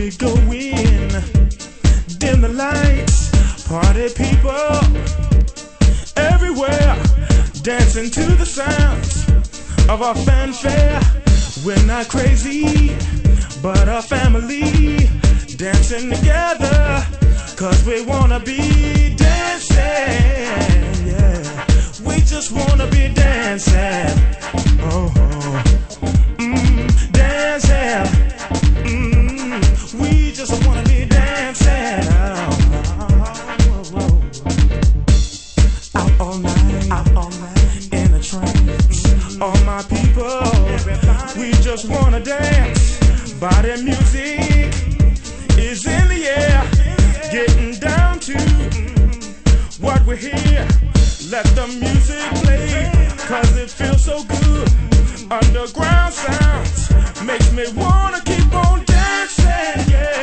we go in, dim the lights, party people everywhere, dancing to the sounds of our fanfare. We're not crazy, but a family, dancing together, 'cause we wanna be dancing, yeah. We just wanna be dancing, oh, dancing, we just wanna be dancing, out all night, in a trance, all my people, we just wanna dance, body music is in the air, getting down to what we hear. Let the music play, 'cause it feels so good. Underground sounds makes me wanna keep on dancing, yeah.